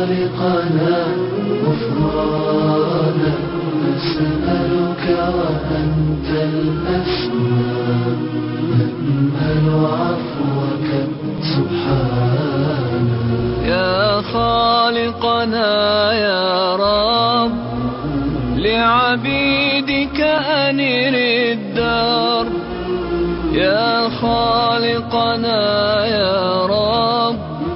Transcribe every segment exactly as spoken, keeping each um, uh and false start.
خالقنا غفرانا نسألك وأنت الأسمى نأمل عفوك سبحانا. يا خالقنا يا رب لعبيدك أنر الدرب. يا خالقنا يا رب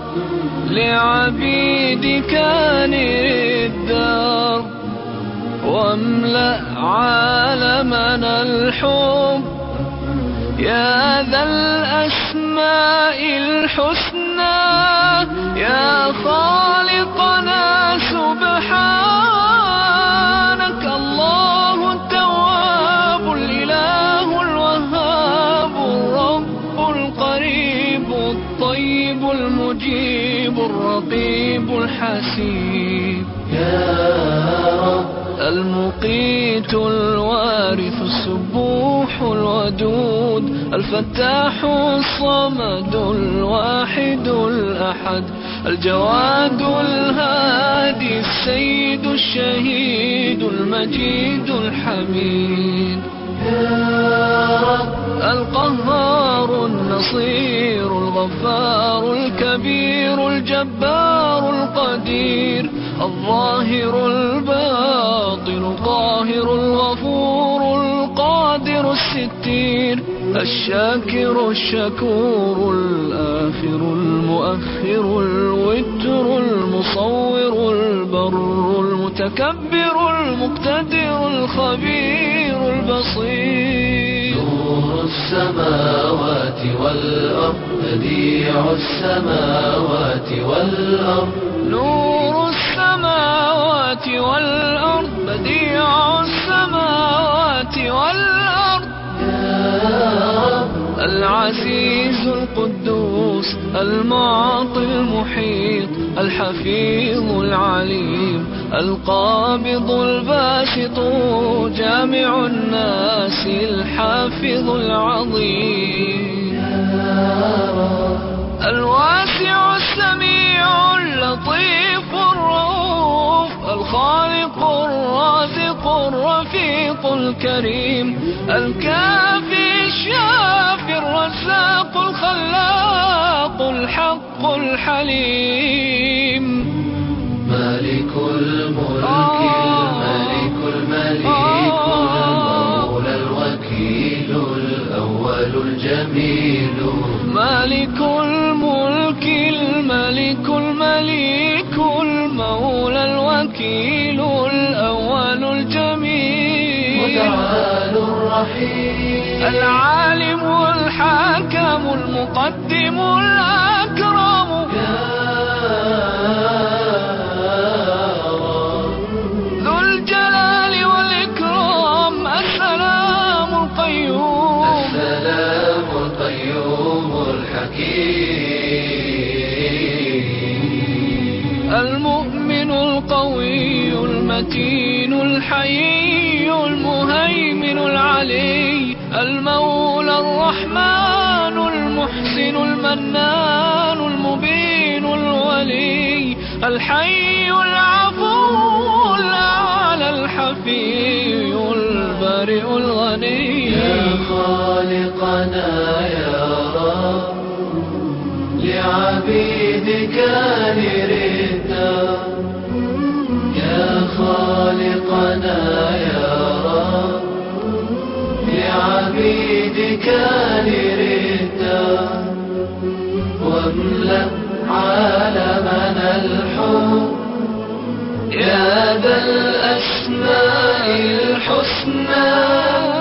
لعبيدك أنر الدرب واملأ عالمنا الحب يا ذا الأسماء الحسنى. يا خالقنا سبحانك الله التواب الإله الوهاب الرب القريب الطيب المجيب الرقيب الحسيب. يا رب المقيت الوارث السبوح الودود الفتاح الصمد الواحد الأحد الجواد الهادي السيد الشهيد المجيد الحميد. يا رب القهار النصير الغفار الكبير الجبار القدير الظاهر الباطن القاهر الغفور القادر الستير الشاكر الشكور الآخر المؤخر الوتر المصور البر المتكبر المقتدر الخبير البصير. نور السماوات والأرض بديع السماوات والأرض. نور السماوات والأرض بديع السماوات والأرض. العزيز القدوس المعطي المحيط الحفيظ العليم القابض الباسط جامع الناس الحافظ العظيم. الواسع السميع اللطيف الرؤوف الخالق الرازق الرفيق الكريم الكافي الشافي الرزاق الخلاق الحق الحليم. مالك الملك الملك المليك المولى الوكيل الأول الجميل. مالك الملك الملك المليك المولى الوكيل الأول الجميل. متعال الرحيم العالم الحاكم المقدم الأكرم. ذو الجلال والإكرام السلام القيوم السلام القيوم الحكيم. المؤمن القوي المتين الحيي المهيمن العلي المولى الرحمن المحسن المنان المبين الولي الحي العفو الأعلى الحفي البارئ الغني. يا خالقنا يا رب لعبيدك أنر الدرب. يا خالقنا يا رب لعبيدك أنر الدرب واملأ عالمنا الحب يا ذا الأسماء الحسنى.